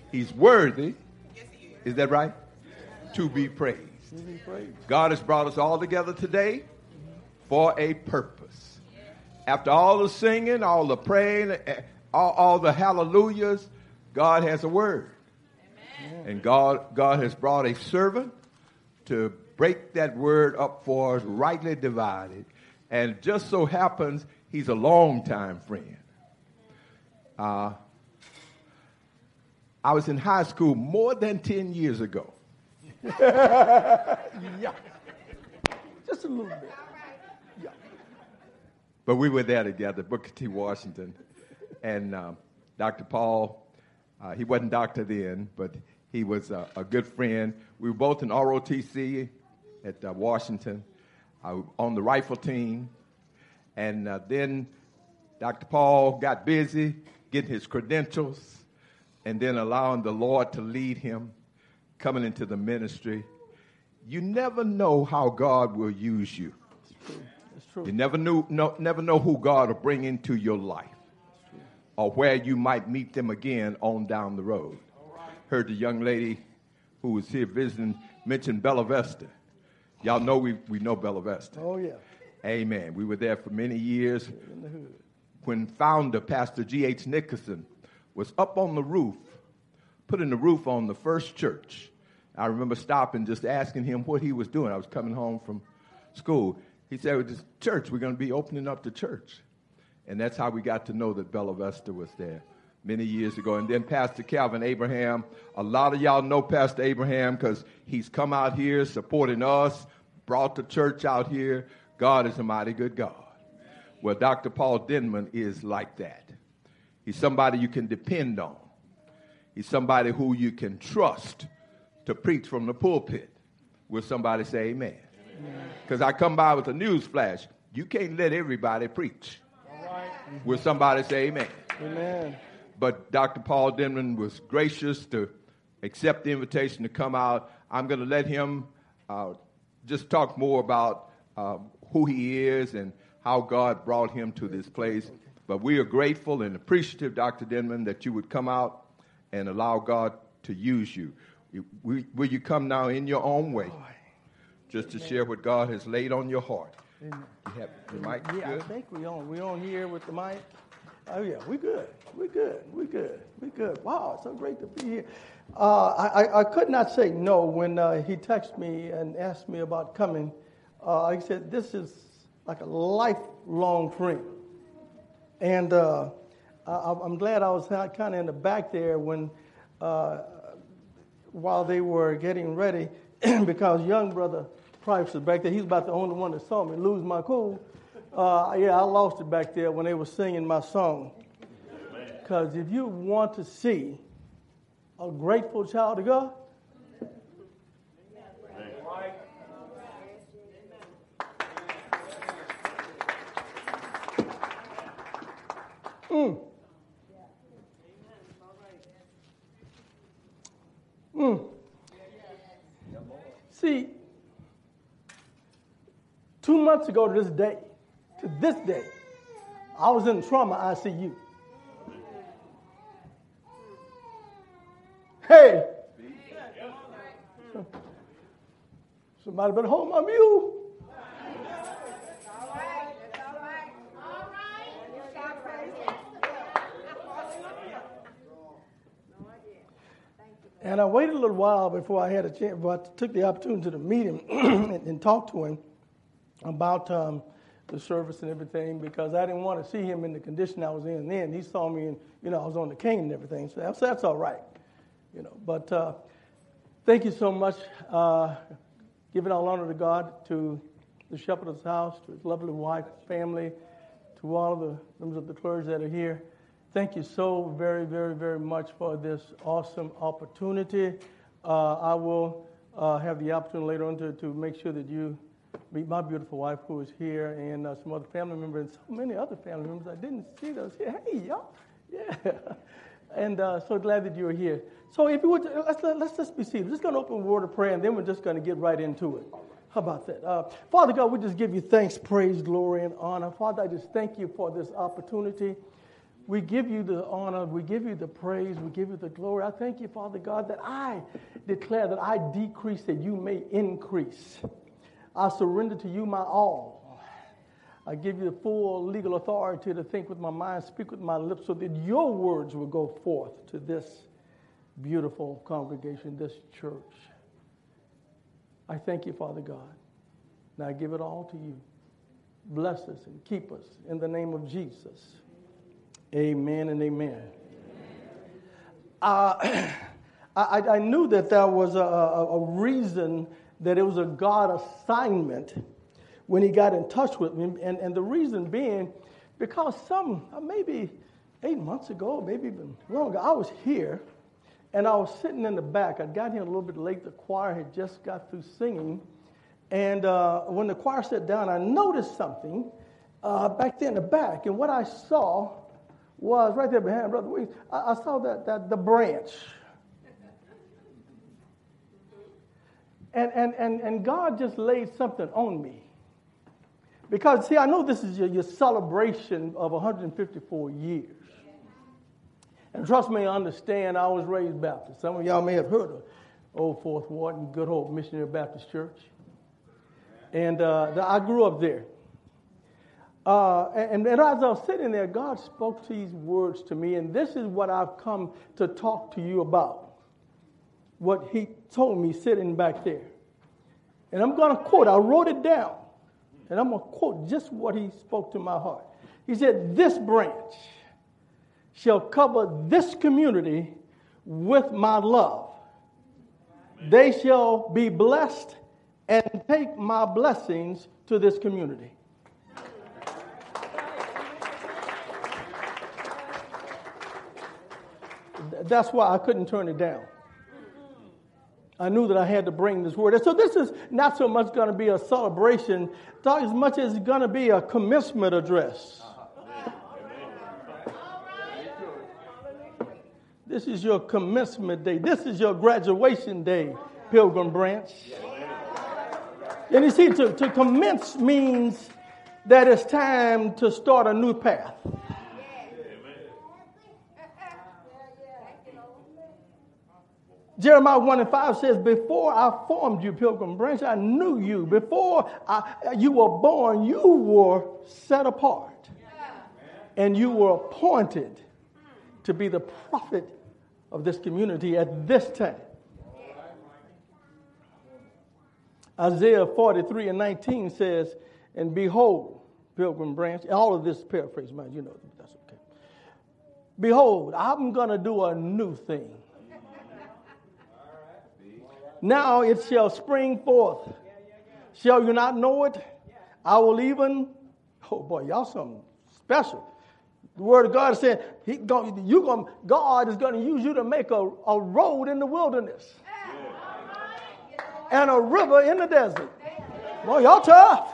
He's worthy. Is that right? To be praised. God has brought us all together today for a purpose. After all the singing, all the praying, all the hallelujahs, God has a word. And God has brought a servant to break that word up for us, rightly divided. And just so happens, he's a longtime friend. I was in high school more than 10 years ago. Yeah. Just a little bit. Yeah. But we were there together, Booker T. Washington. And Dr. Paul, he wasn't doctor then, but he was a good friend. We were both in ROTC at Washington, on the rifle team. And then Dr. Paul got busy getting his credentials and then allowing the Lord to lead him, coming into the ministry. You never know how God will use you. It's true. It's true. You never know who God will bring into your life or where you might meet them again on down the road. Heard the young lady who was here visiting mention Bella Vista. Y'all know we know Bella Vista. Oh, yeah. Amen. We were there for many years. In the hood. When founder, Pastor G.H. Nickerson, was up on the roof, putting the roof on the first church. I remember stopping, just asking him what he was doing. I was coming home from school. He said, with this church, we're going to be opening up the church. And that's how we got to know that Bella Vista was there many years ago. And then Pastor Calvin Abraham. A lot of y'all know Pastor Abraham because he's come out here supporting us, brought the church out here. God is a mighty good God. Well, Dr. Paul Denman is like that. He's somebody you can depend on. He's somebody who you can trust to preach from the pulpit. Will somebody say amen? Because I come by with a news flash. You can't let everybody preach. All right. Will somebody say amen? Amen. But Dr. Paul Denman was gracious to accept the invitation to come out. I'm going to let him just talk more about who he is and how God brought him to this place. But we are grateful and appreciative, Dr. Denman, that you would come out and allow God to use you. Will you come now in your own way, just to share what God has laid on your heart? Amen. You have the mic? Yeah, Good? I think we're on here with the mic. Oh, yeah, we're good. Wow, it's so great to be here. I could not say no when he texted me and asked me about coming. Like I said, this is like a lifelong friend. And I'm glad I was kind of in the back there when, while they were getting ready, because young brother Price was back there. He's about the only one that saw me lose my cool. I lost it back there when they were singing my song. Because if you want to see a grateful child of God, See, 2 months ago to this day, I was in trauma ICU. Hey, somebody better hold my mule. And I waited a little while before I had a chance, but I took the opportunity to meet him and talk to him about the service and everything, because I didn't want to see him in the condition I was in then. He saw me, and I was on the cane and everything, so that's all right, But thank you so much. Giving all honor to God, to the shepherd of his house, to his lovely wife, family, to all of the members of the clergy that are here. Thank you so very, very, very much for this awesome opportunity. I will have the opportunity later on to make sure that you meet my beautiful wife who is here, and some other family members, and so many other family members I didn't see those here. Hey, y'all. Yeah. And so glad that you're here. So if you would, let's just be seated. We're just going to open a word of prayer, and then we're just going to get right into it. How about that? Father God, we just give you thanks, praise, glory, and honor. Father, I just thank you for this opportunity. We give you the honor, we give you the praise, we give you the glory. I thank you, Father God, that I declare that I decrease that you may increase. I surrender to you my all. I give you the full legal authority to think with my mind, speak with my lips, so that your words will go forth to this beautiful congregation, this church. I thank you, Father God. Now I give it all to you. Bless us and keep us in the name of Jesus. Amen and amen. I knew that there was a reason that it was a God assignment when he got in touch with me. And the reason being, because maybe 8 months ago, maybe even longer, I was here and I was sitting in the back. I got here a little bit late. The choir had just got through singing. And when the choir sat down, I noticed something back there in the back. And what I saw was right there behind Brother Williams. I saw that the branch. And God just laid something on me. Because, see, I know this is your celebration of 154 years. And trust me, I understand, I was raised Baptist. Some of y'all may have heard of Old Fourth Ward and Good Hope Missionary Baptist Church. And I grew up there. And as I was sitting there, God spoke these words to me, and this is what I've come to talk to you about. What he told me sitting back there. And I'm going to quote, I wrote it down, and I'm going to quote just what he spoke to my heart. He said, "This branch shall cover this community with my love. They shall be blessed and take my blessings to this community." That's why I couldn't turn it down. I knew that I had to bring this word. And so this is not so much going to be a celebration, as much as it's going to be a commencement address. This is your commencement day. This is your graduation day, Pilgrim Branch. And you see, to commence means that it's time to start a new path. Jeremiah 1:5 says, "Before I formed you, Pilgrim Branch, I knew you. Before you were born, you were set apart. And you were appointed to be the prophet of this community at this time." Isaiah 43:19 says, "And behold, Pilgrim Branch," all of this paraphrase, mind you know, that's okay. "Behold, I'm going to do a new thing. Now it shall spring forth. Shall you not know it? I will even," oh boy, y'all something special. The word of God is saying, God is going to use you to make a road in the wilderness. And a river in the desert. Boy, y'all tough.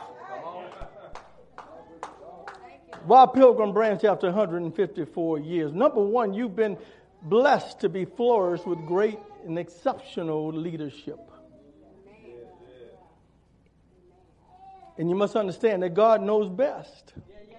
Why Pilgrim Branch after 154 years? Number one, you've been blessed to be flourished with great and exceptional leadership. And you must understand that God knows best.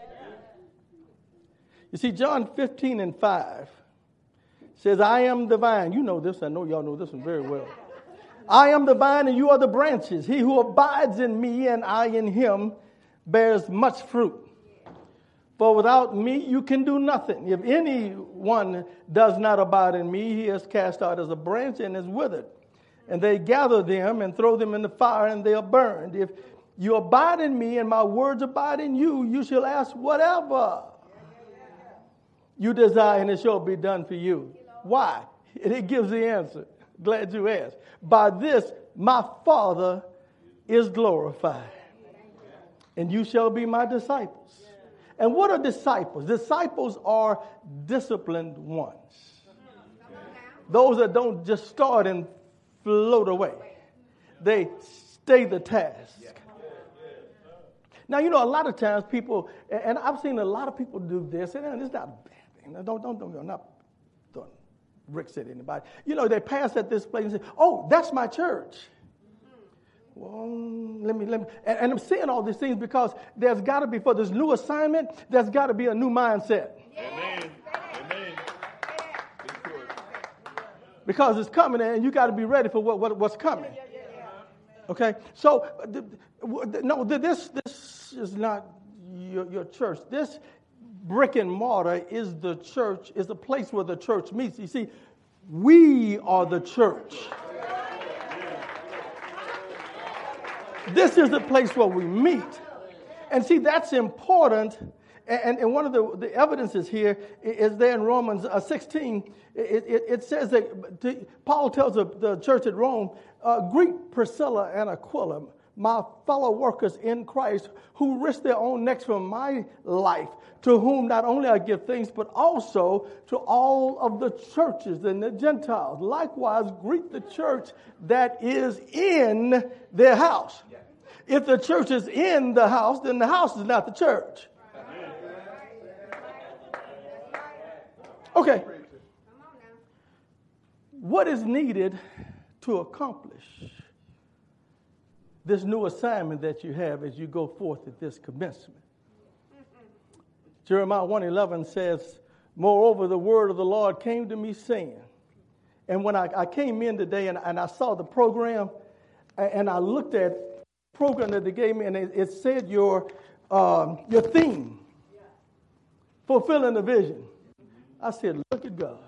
You see, John 15:5 says, "I am the vine." You know this. I know y'all know this one very well. "I am the vine and you are the branches. He who abides in me and I in him bears much fruit. For without me you can do nothing. If anyone does not abide in me, he is cast out as a branch and is withered. And they gather them and throw them in the fire and they are burned. If you abide in me and my words abide in you, you shall ask whatever you desire and it shall be done for you." Why? And it gives the answer. Glad you asked. "By this my Father is glorified, and you shall be my disciples." And what are disciples? Disciples are disciplined ones. Those that don't just start and float away. They stay the task. Now, you know, a lot of times people, and I've seen a lot of people do this, and it's not a bad thing. Now, I'm not throwing bricks at anybody. You know, they pass at this place and say, "Oh, that's my church." Well, let me, and I'm saying all these things because there's got to be, for this new assignment, there's got to be a new mindset. Amen. because it's coming, and you got to be ready for what's coming. Okay, so no, this is not your church. This brick and mortar is the church, is the place where the church meets. You see, we are the church. This is the place where we meet. And see, that's important. And one of the evidences here is there in Romans 16. It says that Paul tells the church at Rome, greet Priscilla and Aquila, my fellow workers in Christ, who risked their own necks for my life, to whom not only I give thanks, but also to all of the churches and the Gentiles. Likewise, greet the church that is in their house. If the church is in the house, then the house is not the church. Okay. What is needed to accomplish this new assignment that you have as you go forth at this commencement? Jeremiah 1:11 says, moreover, the word of the Lord came to me saying, and when I came in today and I saw the program and I looked at the program that they gave me, and it said your theme, fulfilling the vision. I said, look at God.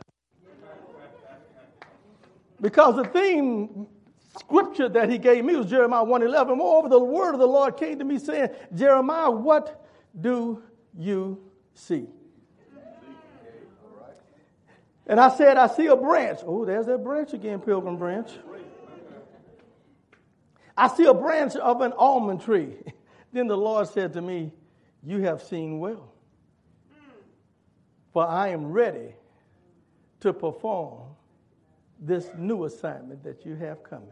Because the theme scripture that he gave me was Jeremiah 1:11. Moreover, the word of the Lord came to me saying, Jeremiah, what do you see? And I said, I see a branch. Oh, there's that branch again, Pilgrim Branch. I see a branch of an almond tree. Then the Lord said to me, you have seen well. For I am ready to perform this new assignment that you have coming.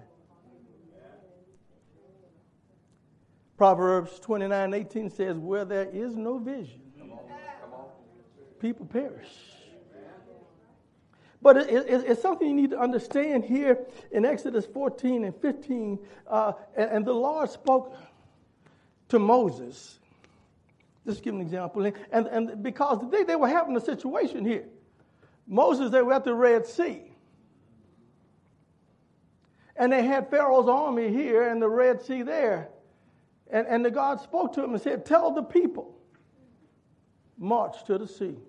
Proverbs 29:18 says, where there is no vision, people perish. But it's something you need to understand here in Exodus 14 and 15. And the Lord spoke to Moses. Just give an example. And because they were having a situation here. Moses, they were at the Red Sea. And they had Pharaoh's army here and the Red Sea there. And the God spoke to him and said, tell the people, march to the sea.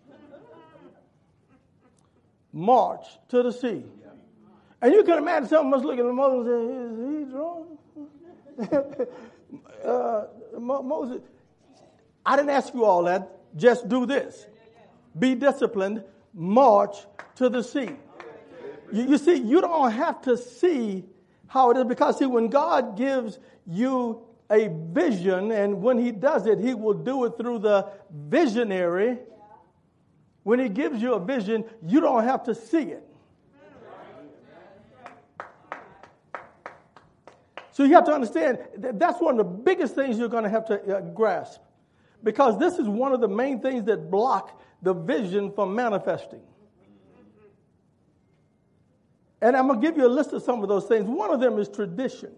March to the sea. And you can imagine someone must look at Moses and say, is he drunk? Moses, I didn't ask you all that. Just do this. Be disciplined. March to the sea. You see, you don't have to see how it is, because see, when God gives you a vision, and when he does it, he will do it through the visionary. When he gives you a vision, you don't have to see it. So you have to understand that's one of the biggest things you're going to have to grasp, because this is one of the main things that block the vision from manifesting. And I'm going to give you a list of some of those things. One of them is tradition.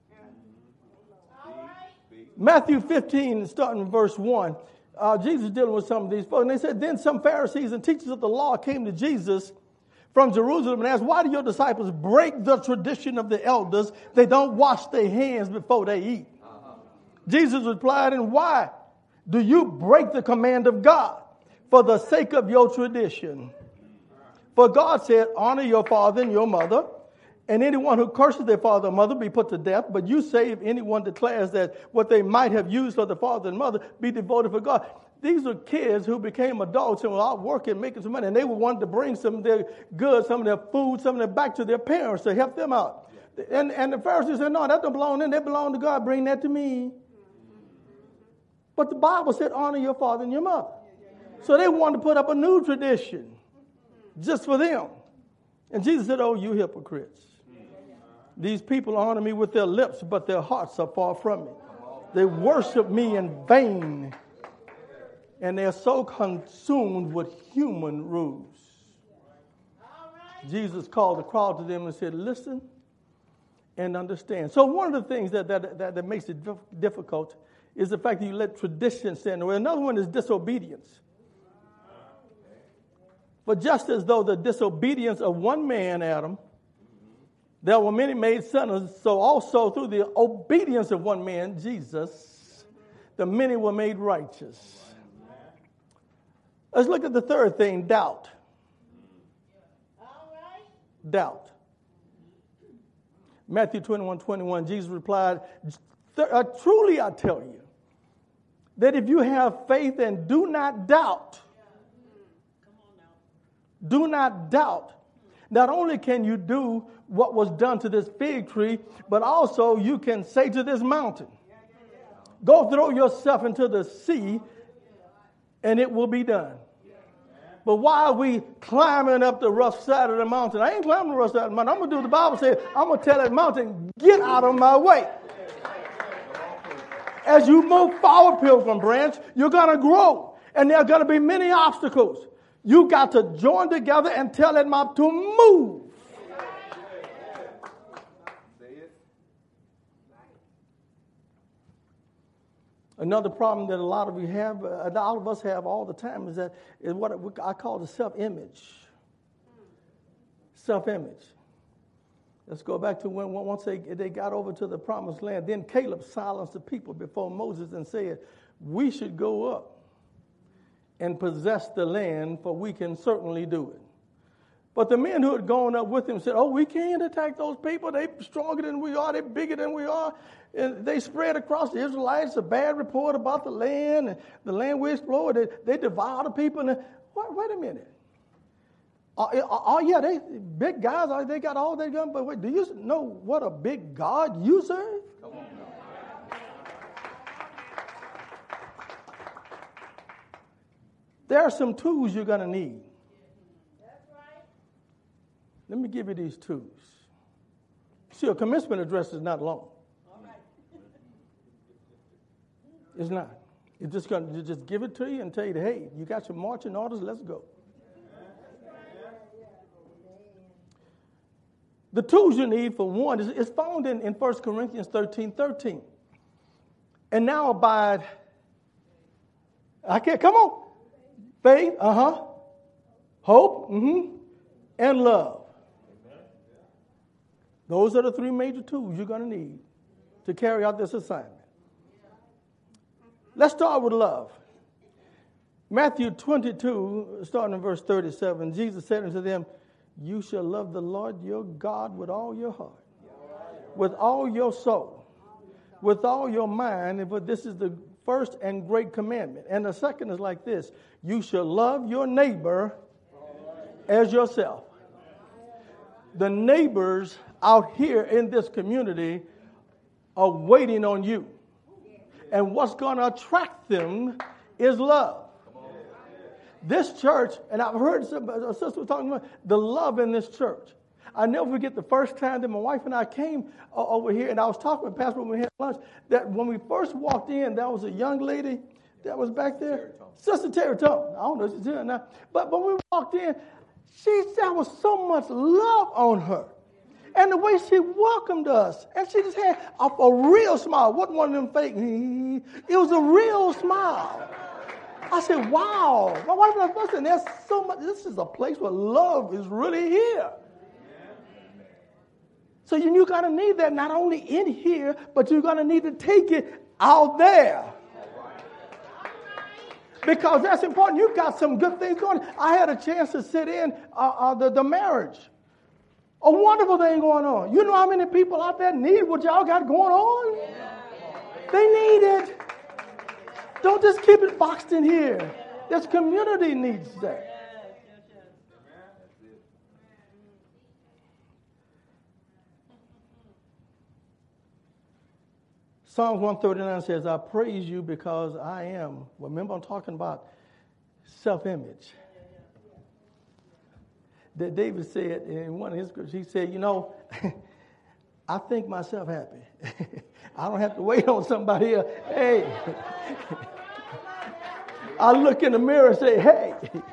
Matthew 15, starting in verse 1, Jesus dealing with some of these folks. And they said, then some Pharisees and teachers of the law came to Jesus from Jerusalem and asked, why do your disciples break the tradition of the elders? They don't wash their hands before they eat. Jesus replied, and why do you break the command of God for the sake of your tradition? For God said, honor your father and your mother, and anyone who curses their father or mother be put to death. But you say, if anyone declares that what they might have used for the father and mother be devoted for God. These are kids who became adults and were out working, making some money, and they wanted to bring some of their goods, some of their food, some of their back to their parents to help them out. And the Pharisees said, no, that don't belong to them. They belong to God. Bring that to me. But the Bible said, honor your father and your mother. So they wanted to put up a new tradition just for them. And Jesus said, oh, you hypocrites. These people honor me with their lips, but their hearts are far from me. They worship me in vain, and they're so consumed with human rules. Jesus called the crowd to them and said, listen and understand. So one of the things that makes it difficult is the fact that you let tradition stand in the way. Another one is disobedience. For just as though the disobedience of one man, Adam, there were many made sinners, so also through the obedience of one man, Jesus, the many were made righteous. Let's look at the third thing, doubt. Doubt. Matthew 21:21, Jesus replied, truly I tell you, that if you have faith and do not doubt, not only can you do what was done to this fig tree, but also you can say to this mountain, go throw yourself into the sea, and it will be done. But why are we climbing up the rough side of the mountain? I ain't climbing the rough side of the mountain. I'm going to do what the Bible says. I'm going to tell that mountain, get out of my way. As you move forward, Pilgrim Branch, you're going to grow. And there are going to be many obstacles. You got to join together and tell that mountain to move. Another problem that a lot of you have, all of us have all the time, is what I call the self-image. Self-image. Let's go back to when once they got over to the promised land. Then Caleb silenced the people before Moses and said, we should go up and possess the land, for we can certainly do it. But the men who had gone up with him said, oh, we can't attack those people. They're stronger than we are. They're bigger than we are. And they spread across the Israelites a bad report about the land. And the land we explored, they devoured the people. And wait a minute. Yeah, they big guys. They got all their guns. But wait, do you know what a big God you serve? Come on now. There are some tools you're going to need. Let me give you these tools. See, a commencement address is not long. It's not. It's just going to just give it to you and tell you, hey, you got your marching orders, let's go. The tools you need, for one, is found in 1 Corinthians 13:13. And now abide, come on. Faith, hope, and love. Those are the three major tools you're going to need to carry out this assignment. Let's start with love. Matthew 22, starting in verse 37, Jesus said unto them, you shall love the Lord your God with all your heart, with all your soul, with all your mind, and for this is the first and great commandment. And the second is like this, you shall love your neighbor as yourself. The neighbors out here in this community are waiting on you. And what's going to attract them is love. This church, and I've heard a sister talking about the love in this church. I never forget the first time that my wife and I came over here, and I was talking with Pastor when we had lunch, that when we first walked in, there was a young lady that was back there. Sister Terry Thompson. I don't know if she's here now. But when we walked in, there was so much love on her. And the way she welcomed us, and she just had a real smile. It wasn't one of them fake. It was a real smile. I said, wow. My wife and I was saying, there's so much. This is a place where love is really here. So you're going to need that not only in here, but you're going to need to take it out there. Because that's important. You've got some good things going on. I had a chance to sit in the marriage. A wonderful thing going on. You know how many people out there need what y'all got going on? They need it. Don't just keep it boxed in here. This community needs that. Psalms 139 says, I praise you because I am. Remember, I'm talking about self-image. That David said in one of his scriptures, he said, I think myself happy. I don't have to wait on somebody else. Hey. I look in the mirror and say, hey.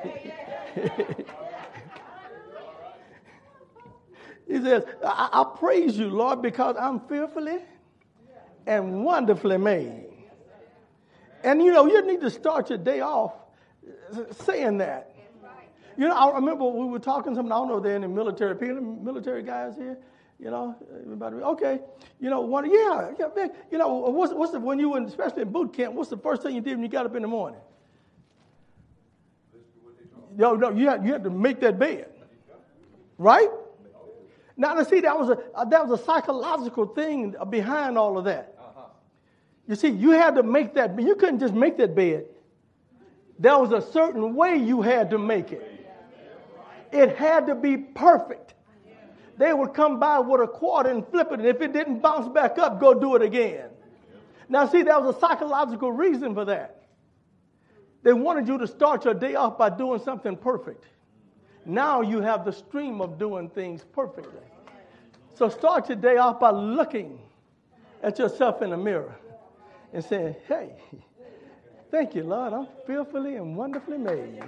He says, I praise you, Lord, because I'm fearfully and wonderfully made. And you need to start your day off saying that. You know, I remember we were talking something, I don't know, they're in the military, people, military guys here, you know, everybody, okay, you know, man, you know, what's the, when you were, especially in boot camp, what's the first thing you did when you got up in the morning? No, you had to make that bed, right? Now, see, that was a psychological thing behind all of that. You see, you had to make that, you couldn't just make that bed. There was a certain way you had to make it. It had to be perfect. They would come by with a quarter and flip it, and if it didn't bounce back up, go do it again. Now, see, there was a psychological reason for that. They wanted you to start your day off by doing something perfect. Now you have the stream of doing things perfectly. So start your day off by looking at yourself in the mirror and saying, hey, thank you, Lord, I'm fearfully and wonderfully made.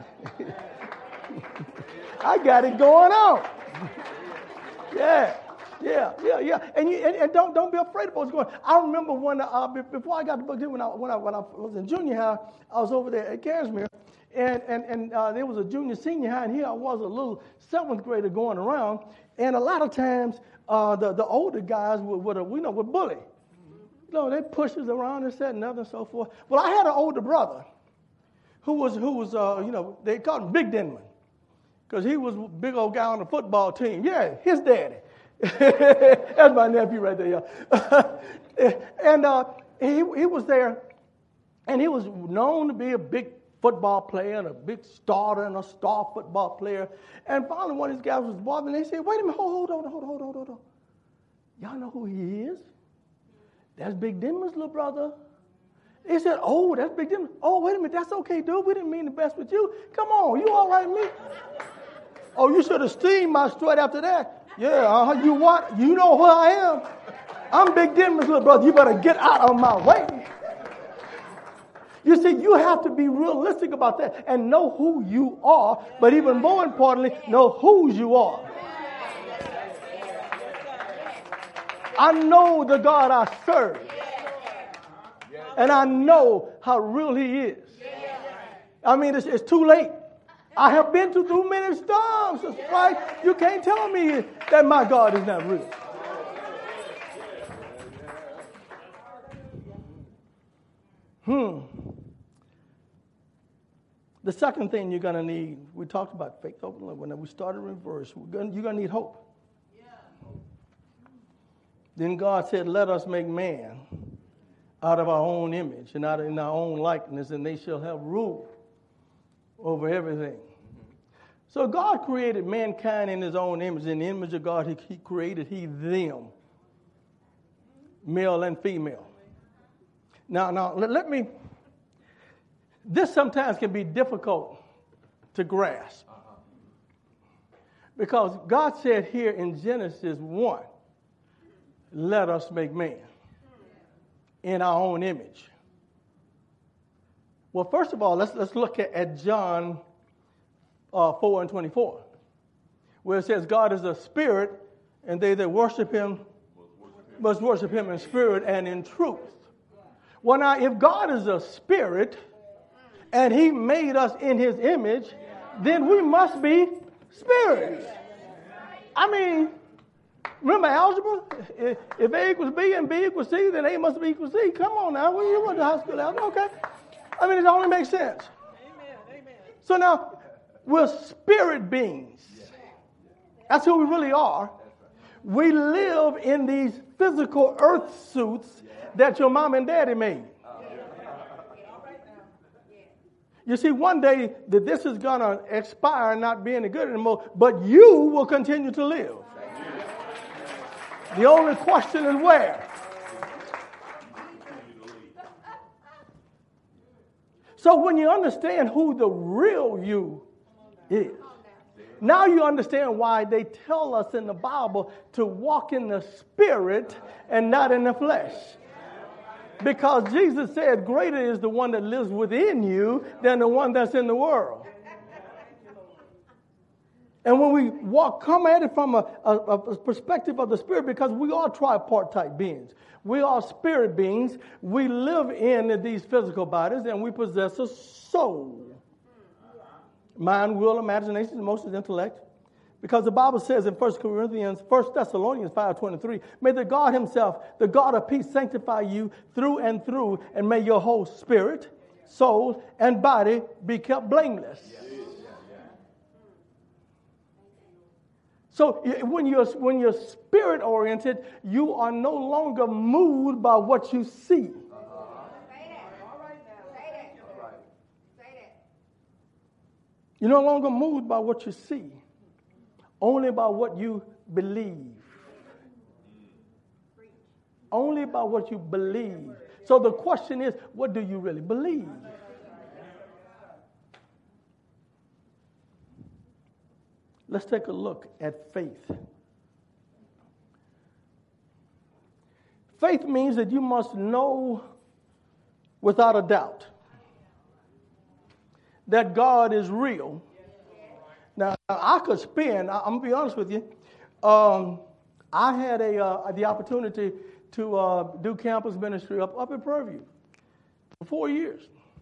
I got it going on. Yeah. And don't be afraid of what's going on. I remember when before I got the book, when I was in junior high, I was over there at Cashmere, and there was a junior senior high, and here I was, a little seventh grader going around, and a lot of times the older guys would bully. You know, they pushed us around and said nothing and so forth. Well, I had an older brother who was you know, they called him Big Denman, because he was a big old guy on the football team. Yeah, his daddy. That's my nephew right there, y'all. And he was there, and he was known to be a big football player and a big starter and a star football player. And finally, one of these guys was bothering. They said, "Wait a minute, hold on. Y'all know who he is? That's Big Denman's little brother." He said, "Oh, that's Big Denman. Oh, wait a minute, that's okay, dude. We didn't mean the best with you. Come on, you all right with me? Oh, you should have steamed my straight after that. Yeah, you what? You know who I am. I'm Big Denman's little brother. You better get out of my way." You see, you have to be realistic about that and know who you are, but even more importantly, know whose you are. I know the God I serve, and I know how real He is. I mean, it's too late. I have been through many storms, right? You can't tell me that my God is not real. The second thing you're going to need, we talked about faith, hope, and love. When we started in verse, you're going to need hope. Then God said, let us make man out of our own image and out in our own likeness, and they shall have rule over everything. So God created mankind in His own image. In the image of God, He created them, male and female. Now, let me, this sometimes can be difficult to grasp. Because God said here in Genesis 1, let us make man in our own image. Well, first of all, let's look at John 4:24, where it says, God is a spirit, and they that worship Him must worship Him in spirit and in truth. Well, now, if God is a spirit, and He made us in His image, then we must be spirits. I mean, remember algebra? If A equals B and B equals C, then A must be equal C. Come on now. When you went to high school algebra, okay. I mean, it only makes sense. Amen. So now, we're spirit beings. That's who we really are. We live in these physical earth suits that your mom and daddy made. You see, one day that this is going to expire and not be any good anymore, but you will continue to live. The only question is where. So when you understand who the real you is, now you understand why they tell us in the Bible to walk in the Spirit and not in the flesh. Because Jesus said, greater is the one that lives within you than the one that's in the world. And when we come at it from a perspective of the Spirit, because we are tripartite beings. We are spirit beings. We live in these physical bodies, and we possess a soul. mind, will, imagination, emotions, intellect. Because the Bible says in 1 Thessalonians 5:23, may the God himself, the God of peace, sanctify you through and through, and may your whole spirit, soul, and body be kept blameless. So when you're spirit oriented, you are no longer moved by what you see. You're no longer moved by what you see, only by what you believe. Only by what you believe. So the question is, what do you really believe? Let's take a look at faith. Faith means that you must know without a doubt that God is real. Now, I could spend, I'm going to be honest with you, I had the opportunity to do campus ministry up in Prairie View for 4 years.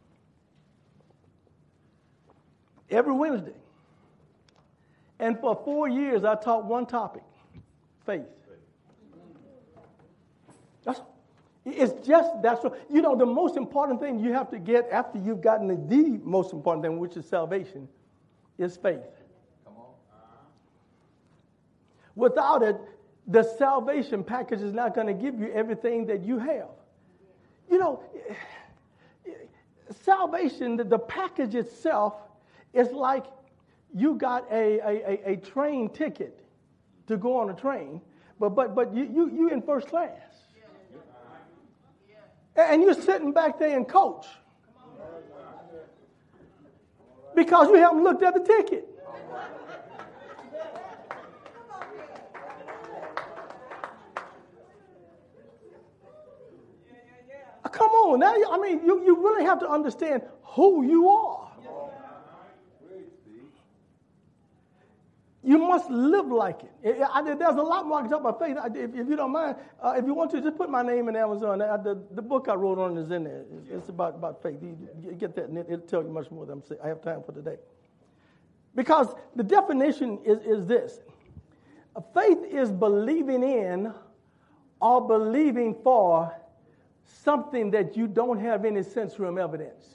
Every Wednesday. And for 4 years, I taught one topic, faith. That's you know, the most important thing you have to get after you've gotten the most important thing, which is salvation, is faith. Come on. Without it, the salvation package is not going to give you everything that you have. You know, salvation, the package itself is like you got a train ticket to go on a train, but you in first class. And you're sitting back there in coach because you haven't looked at the ticket. Come on now. I mean, you really have to understand who you are. You must live like it. There's a lot more I can talk about faith. If you don't mind, if you want to, just put my name in Amazon. The book I wrote on is in there. It's about faith. You get that, and it'll tell you much more than I have time for today. Because the definition is this. Faith is believing in or believing for something that you don't have any sensory evidence.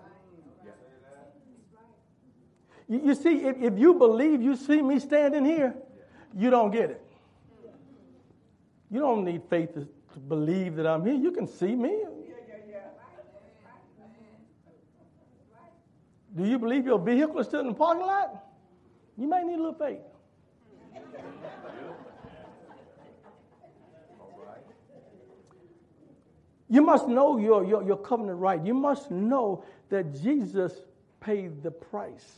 You see, if you believe you see me standing here, you don't get it. You don't need faith to believe that I'm here. You can see me. Do you believe your vehicle is still in the parking lot? You might need a little faith. You must know your covenant right. You must know that Jesus paid the price.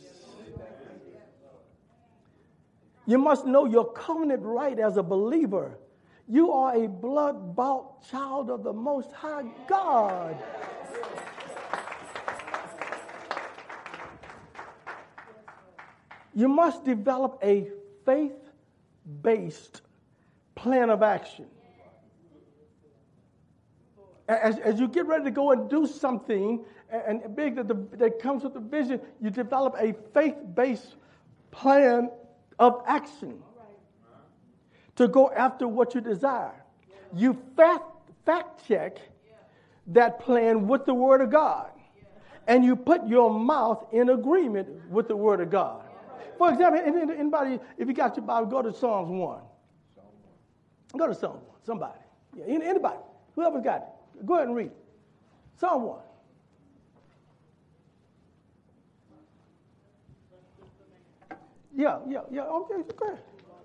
You must know your covenant right as a believer. You are a blood-bought child of the Most High God. You must develop a faith-based plan of action. As you get ready to go and do something and big that comes with the vision, you develop a faith-based plan of action to go after what you desire. You fact check that plan with the Word of God, and you put your mouth in agreement with the Word of God. For example, anybody, if you got your Bible, go to Psalms 1. Go to Psalms 1. Somebody. Yeah, anybody. Whoever's got it. Go ahead and read it. Psalm 1. Yeah. Okay, go ahead.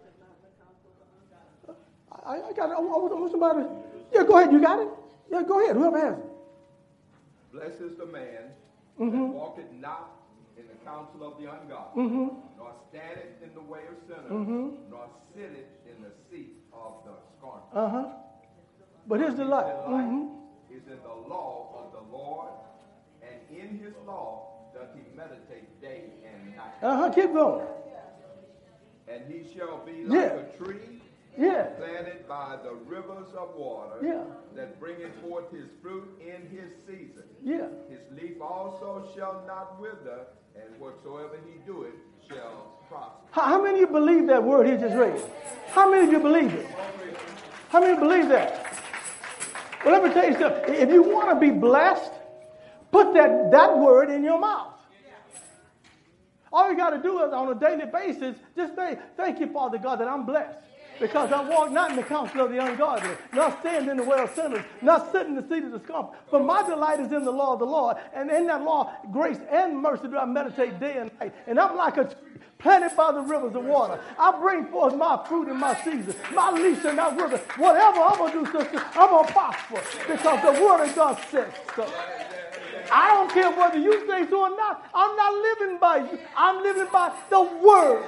I got it. I want somebody. Yeah, go ahead. You got it? Yeah, go ahead. Whoever has it. Blessed is the man that walketh not in the counsel of the ungodly, nor standeth in the way of sinners, nor sitteth in the seat of the scornful. But here's the light. Is in the law of the Lord, and in his law doth he meditate day and night. Keep going. And he shall be like a tree planted by the rivers of water, that bringeth forth his fruit in his season. Yeah. His leaf also shall not wither, and whatsoever he doeth shall prosper. How many of you believe that word he just read? How many of you believe it? How many believe that? Well, let me tell you something. If you want to be blessed, put that word in your mouth. All you got to do is on a daily basis, just say, thank you, Father God, that I'm blessed. Because I walk not in the counsel of the ungodly, not stand in the way of sinners, not sit in the seat of the scornful. But my delight is in the law of the Lord. And in that law, grace and mercy do I meditate day and night. And I'm like a tree planted by the rivers of water. I bring forth my fruit in my season. My leaf shall not wither. Whatever I'm going to do, sister, I'm going to prosper. Because the word of God says so. I don't care whether you say so or not. I'm not living by you. I'm living by the word.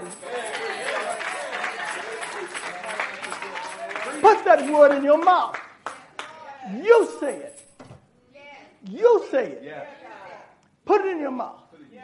Put that word in your mouth. You say it. You say it. Put it in your mouth.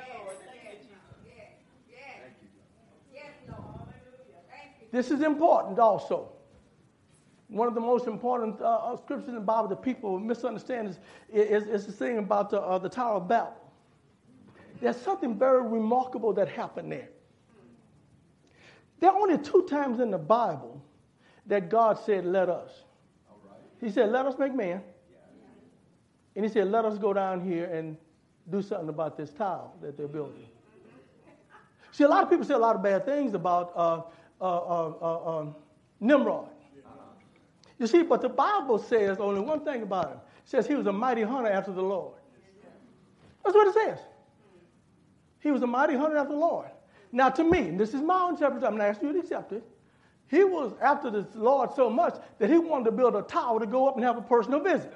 This is important also. One of the most important scriptures in the Bible that people misunderstand is the thing about the Tower of Babel. There's something very remarkable that happened there. There are only 2 times in the Bible that God said, let us. He said, let us make man. And he said, let us go down here and do something about this tower that they're building. See, a lot of people say a lot of bad things about Nimrod. You see, but the Bible says only one thing about him. It says he was a mighty hunter after the Lord. That's what it says. He was a mighty hunter after the Lord. Now, to me, and this is my own interpretation, I'm going to ask you to accept it. He was after the Lord so much that he wanted to build a tower to go up and have a personal visit.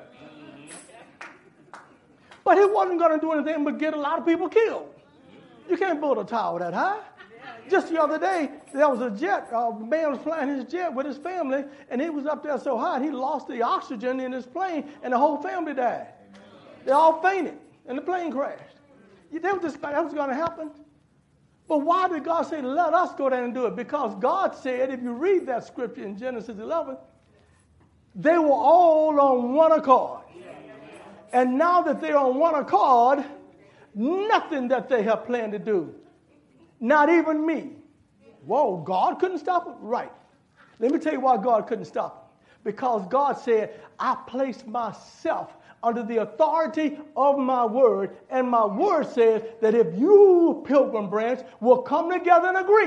But he wasn't going to do anything but get a lot of people killed. You can't build a tower that high. Just the other day, there was a jet. A man was flying his jet with his family, and he was up there so high, he lost the oxygen in his plane, and the whole family died. They all fainted, and the plane crashed. That was going to happen. But why did God say, let us go down and do it? Because God said, if you read that scripture in Genesis 11, they were all on one accord. And now that they're on one accord, nothing that they have planned to do, not even me. Whoa, God couldn't stop it? Right. Let me tell you why God couldn't stop it. Because God said, I placed myself under the authority of my word, and my word says that if you, Pilgrim Branch, will come together and agree,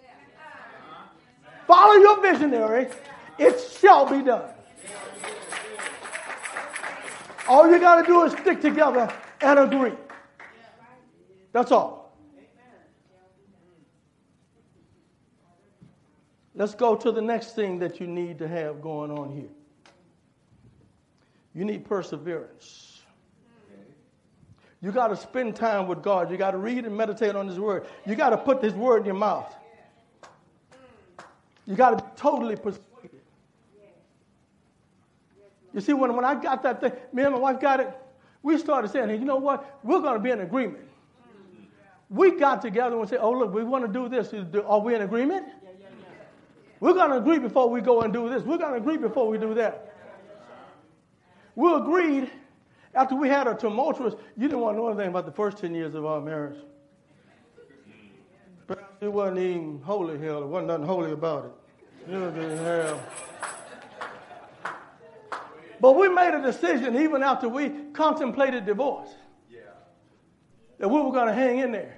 follow your visionary, it shall be done. All you got to do is stick together and agree. That's all. Let's go to the next thing that you need to have going on here. You need perseverance. You got to spend time with God. You got to read and meditate on His Word. You got to put His Word in your mouth. You got to be totally persuaded. You see, when I got that thing, me and my wife got it, we started saying, hey, you know what? We're going to be in agreement. We got together and said, oh, look, we want to do this. Are we in agreement? We're going to agree before we go and do this. We're going to agree before we do that. We agreed after we had a tumultuous, you didn't want to know anything about the first 10 years of our marriage. But it wasn't even holy hell. There wasn't nothing holy about it. It was in hell. But we made a decision even after we contemplated divorce. That we were going to hang in there.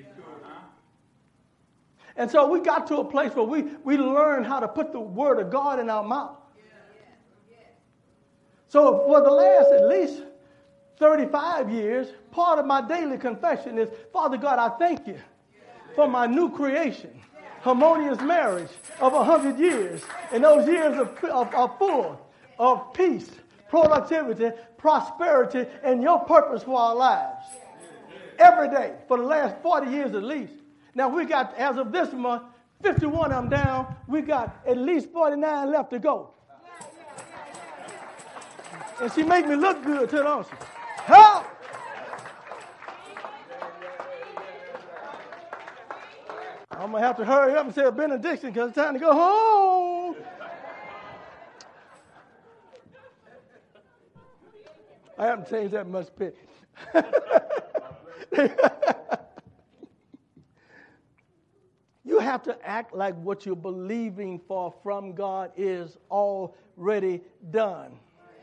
And so we got to a place where we learned how to put the word of God in our mouth. So for the last at least 35 years, part of my daily confession is, Father God, I thank you for my new creation, harmonious marriage of 100 years. And those years are full of peace, productivity, prosperity, and your purpose for our lives. Every day for the last 40 years at least. Now we got, as of this month, 51 of them down. We got at least 49 left to go. And she make me look good too, don't she? Help! I'm going to have to hurry up and say a benediction because it's time to go home. I haven't changed that much, Pitt. You have to act like what you're believing for from God is already done.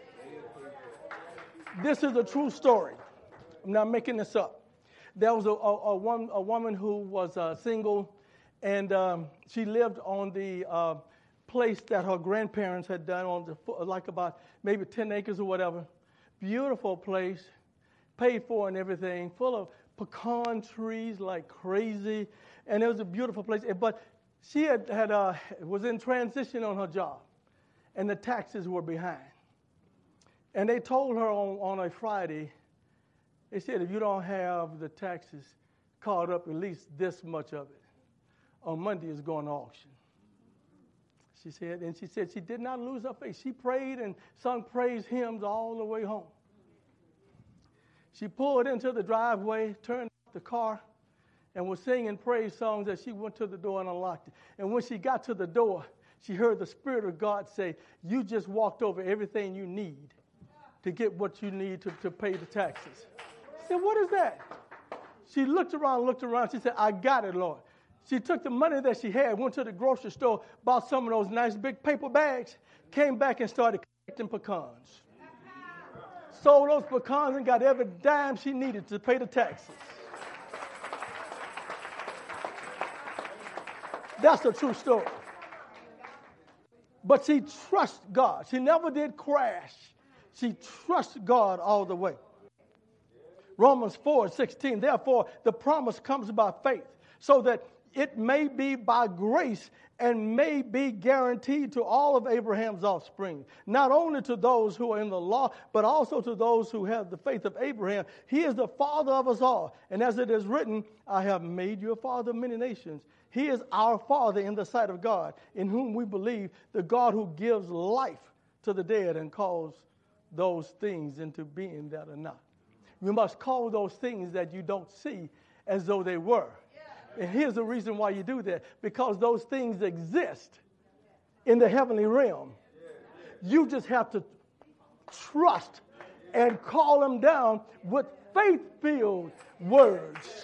This is a true story. I'm not making this up. There was a woman who was single, and she lived on the place that her grandparents had done on like about maybe 10 acres or whatever. Beautiful place, paid for and everything, full of pecan trees like crazy, and it was a beautiful place. But she was in transition on her job, and the taxes were behind. And they told her on a Friday, they said, if you don't have the taxes caught up, at least this much of it, on Monday it's going to auction. She said she did not lose her faith. She prayed and sung praise hymns all the way home. She pulled into the driveway, turned off the car, and was singing praise songs as she went to the door and unlocked it. And when she got to the door, she heard the Spirit of God say, you just walked over everything you need to get what you need to pay the taxes. She said, what is that? She looked around. She said, I got it, Lord. She took the money that she had, went to the grocery store, bought some of those nice big paper bags, came back and started collecting pecans. Sold those pecans and got every dime she needed to pay the taxes. That's a true story. But she trusts God. She never did crash. She trusts God all the way. Romans 4:16, therefore the promise comes by faith, so that it may be by grace and may be guaranteed to all of Abraham's offspring, not only to those who are in the law, but also to those who have the faith of Abraham. He is the father of us all. And as it is written, I have made you a father of many nations. He is our Father in the sight of God, in whom we believe, the God who gives life to the dead and calls those things into being that are not. You must call those things that you don't see as though they were. And here's the reason why you do that. Because those things exist in the heavenly realm. You just have to trust and call them down with faith-filled words.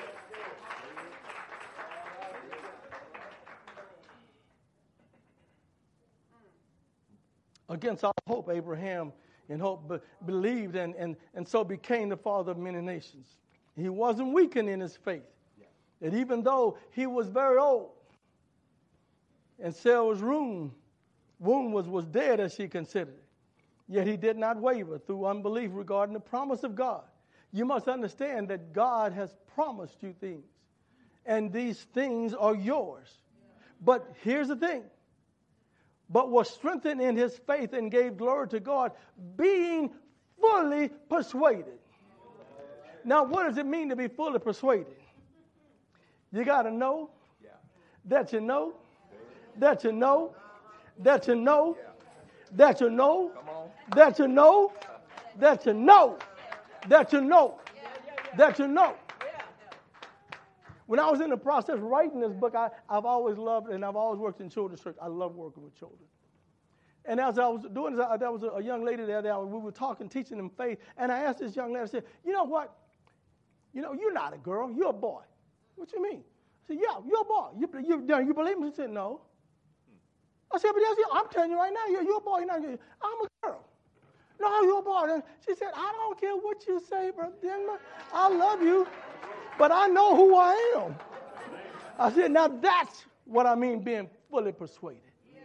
Against all hope, Abraham in hope believed and so became the father of many nations. He wasn't weakened in his faith. That even though he was very old and Sarah's womb was dead as she considered it, yet he did not waver through unbelief regarding the promise of God. You must understand that God has promised you things, and these things are yours. But here's the thing. But was strengthened in his faith and gave glory to God, being fully persuaded. Now, what does it mean to be fully persuaded? You got to know that you know that you know that you know that you know that you know that you know that you know that you know. When I was in the process of writing this book, I've always loved, and I've always worked in children's church. I love working with children. And as I was doing this, there was a young lady there that we were talking, teaching them faith. And I asked this young lady, I said, you know what? You know, you're not a girl, you're a boy. What you mean? I said, yeah, you're a boy. You believe me? She said, no. I said, but I'm telling you right now, you're a boy. I'm a girl. No, you're a boy. She said, I don't care what you say, Brother Denver. I love you, but I know who I am. I said, now that's what I mean being fully persuaded.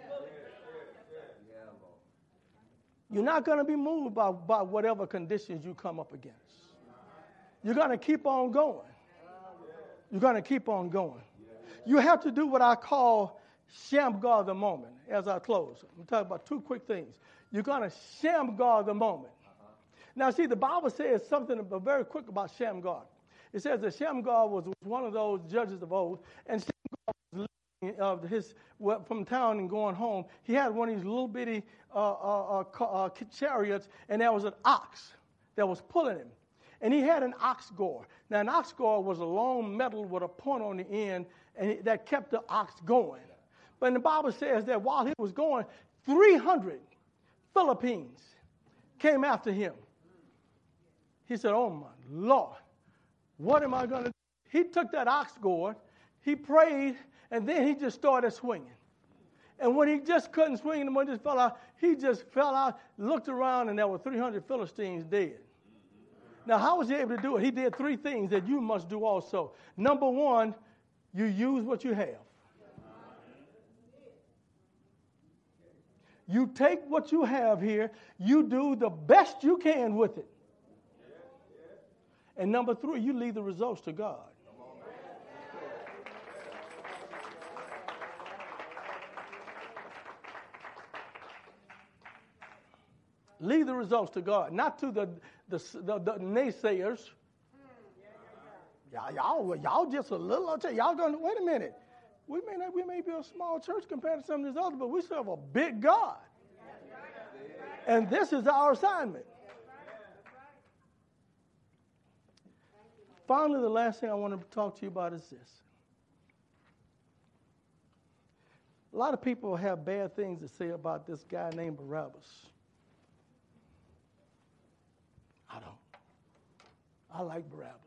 You're not going to be moved by whatever conditions you come up against. You're going to keep on going. You're going to keep on going. You have to do what I call Shamgar the moment as I close. I'm going to talk about two quick things. You're going to Shamgar the moment. Now, see, the Bible says something very quick about Shamgar. It says that Shamgar was one of those judges of old, and Shamgar was living from town and going home. He had one of these little bitty chariots, and there was an ox that was pulling him. And he had an ox gore. Now, an ox gore was a long metal with a point on the end, and that kept the ox going. But the Bible says that while he was going, 300 Philippines came after him. He said, oh, my Lord, what am I going to do? He took that ox gourd, he prayed, and then he just started swinging. And when he just couldn't swing and when he just fell out, he just fell out, looked around, and there were 300 Philistines dead. Now, how was he able to do it? He did three things that you must do also. Number one, you use what you have. You take what you have here, you do the best you can with it. And number three, you leave the results to God. Leave the results to God, not to the naysayers. Y'all just a little. Y'all going to wait a minute. We may be a small church compared to some of these others, but we serve a big God, and this is our assignment. Finally, the last thing I want to talk to you about is this. A lot of people have bad things to say about this guy named Barabbas. I don't. I like Barabbas.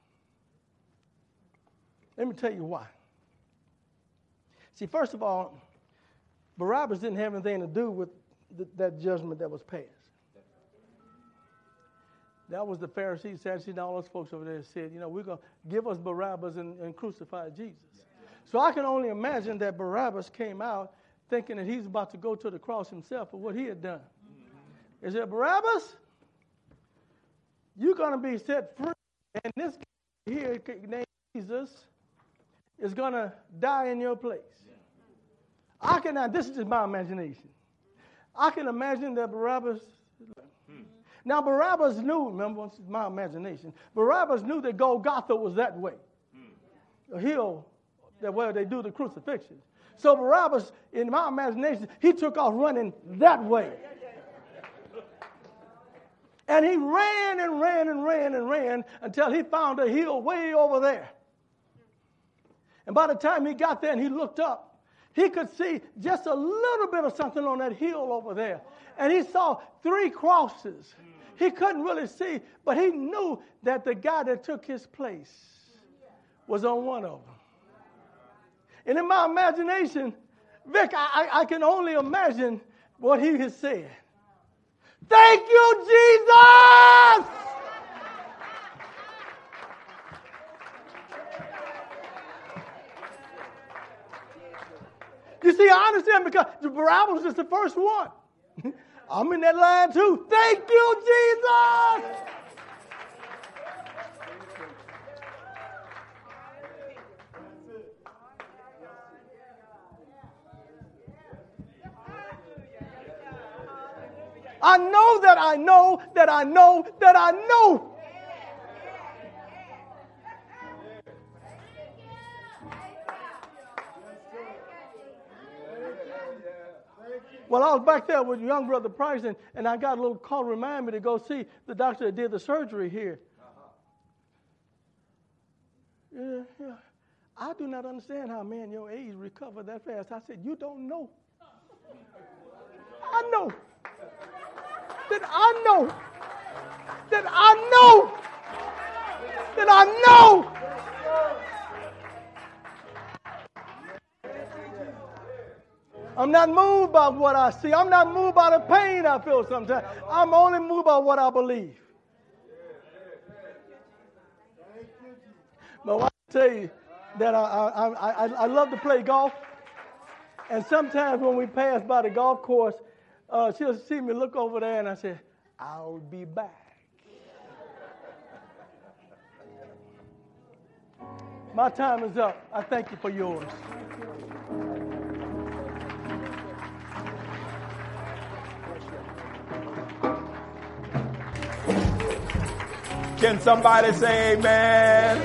Let me tell you why. See, first of all, Barabbas didn't have anything to do with that judgment that was passed. That was the Pharisees, Sadducees, and all those folks over there said, we're going to give us Barabbas and crucify Jesus. So I can only imagine that Barabbas came out thinking that he's about to go to the cross himself for what he had done. He said, Barabbas, you're going to be set free, and this guy here named Jesus is going to die in your place. This is just my imagination. I can imagine that Barabbas. Now, Barabbas knew, remember, this is my imagination, Barabbas knew that Golgotha was that way, a hill where they do the crucifixion. So Barabbas, in my imagination, he took off running that way. And he ran and ran and ran and ran until he found a hill way over there. And by the time he got there and he looked up, he could see just a little bit of something on that hill over there. And he saw 3 crosses. He couldn't really see, but he knew that the guy that took his place was on one of them. And in my imagination, Vic, I can only imagine what he has said. Thank you, Jesus! You see, I understand because Barabbas is the first one. I'm in that line too. Thank you, Jesus! I know that I know that I know that I know. Well, I was back there with young brother Price, and I got a little call to remind me to go see the doctor that did the surgery here. Yeah. I do not understand how men your age recover that fast. I said, you don't know. I know. That I know. That I know. That I know. I'm not moved by what I see. I'm not moved by the pain I feel sometimes. I'm only moved by what I believe. But I tell you that I love to play golf. And sometimes when we pass by the golf course, she'll see me look over there and I say, I'll be back. My time is up. I thank you for yours. Can somebody say amen?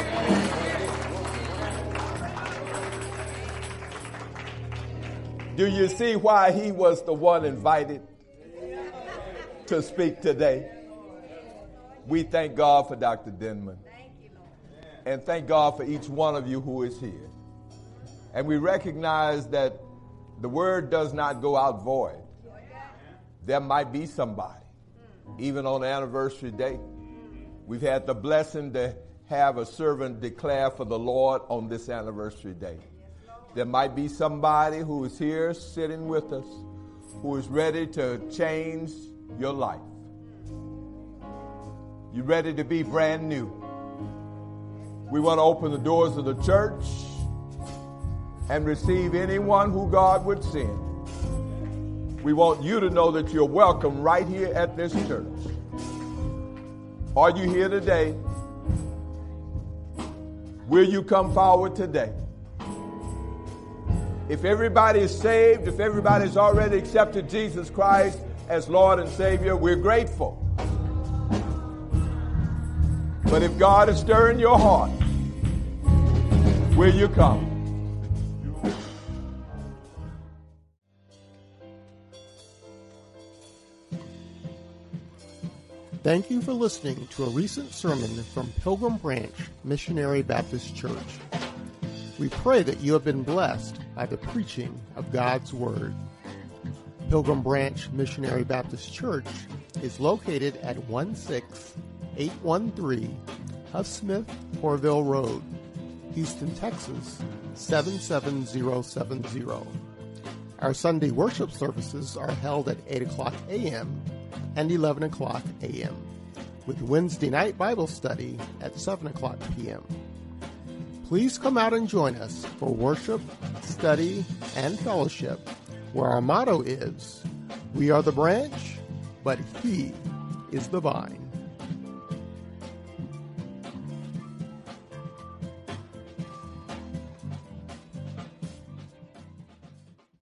Do you see why he was the one invited to speak today? We thank God for Dr. Denman. And thank God for each one of you who is here. And we recognize that the word does not go out void. There might be somebody, even on the anniversary day, We've had the blessing to have a servant declare for the Lord on this anniversary day. There might be somebody who is here sitting with us who is ready to change your life. You're ready to be brand new. We want to open the doors of the church and receive anyone who God would send. We want you to know that you're welcome right here at this church. Are you here today? Will you come forward today? If everybody is saved, if everybody's already accepted Jesus Christ as Lord and Savior, we're grateful. But if God is stirring your heart, will you come? Thank you for listening to a recent sermon from Pilgrim Branch Missionary Baptist Church. We pray that you have been blessed by the preaching of God's Word. Pilgrim Branch Missionary Baptist Church is located at 16813 Huff Smith Corville Road, Houston, Texas 77070. Our Sunday worship services are held at 8 o'clock a.m. and 11 o'clock a.m., with Wednesday night Bible study at 7 o'clock p.m. Please come out and join us for worship, study, and fellowship, where our motto is, "We are the branch, but He is the vine."